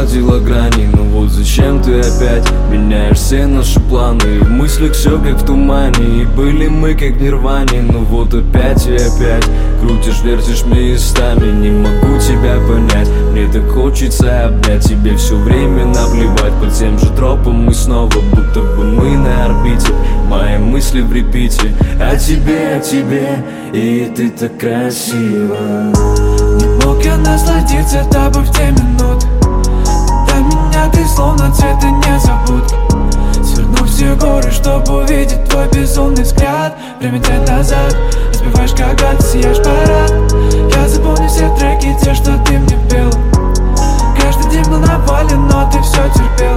сгладила грани. Но вот зачем ты опять меняешь все наши планы? В мыслях все как в тумане, и были мы как в нирване. Но вот опять и опять крутишь, вертишь местами. Не могу тебя понять, мне так хочется обнять. Тебе все время наплевать, по тем же тропам мы снова, будто бы мы на орбите. Мои мысли в репите о тебе, и ты так красива. Не мог я насладиться тобой в те минуты, когда меня ты словно цветы незабудки. Сверну все горы, чтобы увидеть твой безумный взгляд. Время тянет назад, разбиваешь, когда ты сияешь парад. Я запомню все треки, те, что ты мне пела. Каждый день был навален, но ты все терпел.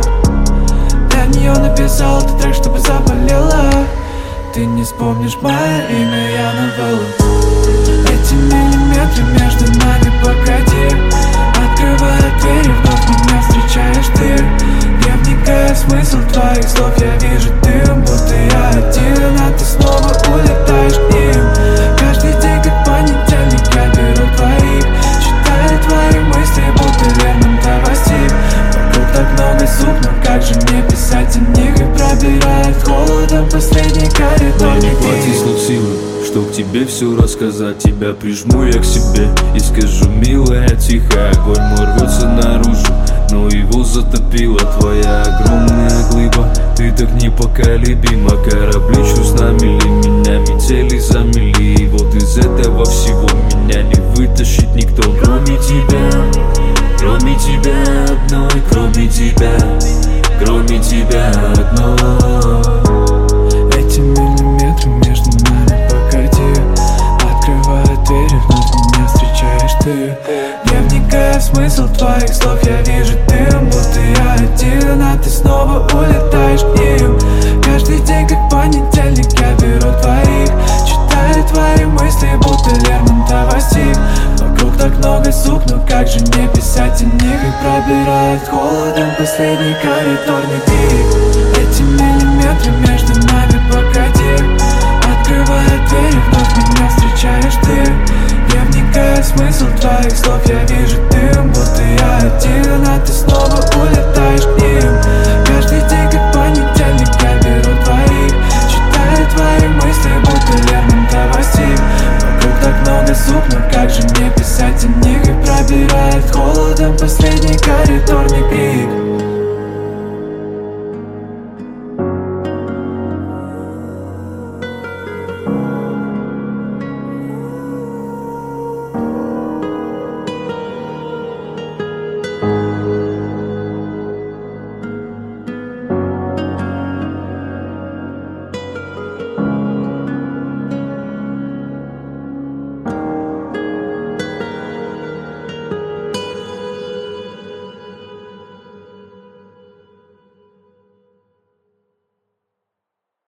Для нее написал этот трек, чтобы заболела. Ты не вспомнишь мое имя, я новелла. Эти миллиметры между нами, погоди. Открывая двери, вновь меня встречаешь ты. Не вникая в смысл твоих слов, я вижу дым, будто я один, а ты снова улетаешь к ним. Каждый день как понедельник я беру твоих, читаю твои мысли, будто Лермонтов-Стих. Вокруг так много звук, но как же мне писать о них? И пробирает холодом последний коридор. Мне не хватит слов силы, чтоб тебе все рассказать. Тебя прижму я к себе и скажу, милая, тихо. Огонь мой рвется наружу, но его затопила твоя огромная глыба. Ты так непоколебима, корабли чувства мели меня, метели замели. И вот из этого всего меня не вытащит никто, кроме тебя. Кроме тебя одной, кроме тебя, кроме тебя одной. Эти миллиметры между нами, погоди. Открывая двери, вновь меня встречаешь ты. Не вникая в смысл твоих слов, я вижу дым, будто я один, а ты снова улетаешь к ним. Каждый день как понедельник я беру твоих, читаю твои мысли, будто Лермонтов-Стих. Вокруг так много звук, но как же не писать о них? И пробирает холодом последний коридорный крик. Эти миллиметры между нами, погоди. Открывая двери, вновь меня встречаешь ты. Не вникая в смысл твоих слов, я вижу дым, будто я один, а ты снова улетаешь к ним. Каждый день как понедельник я беру твоих, читаю твои мысли, будто Лермонтов-Стих. Вокруг так много звук, но как же не писать о них? И пробирает холодом последний коридорный крик.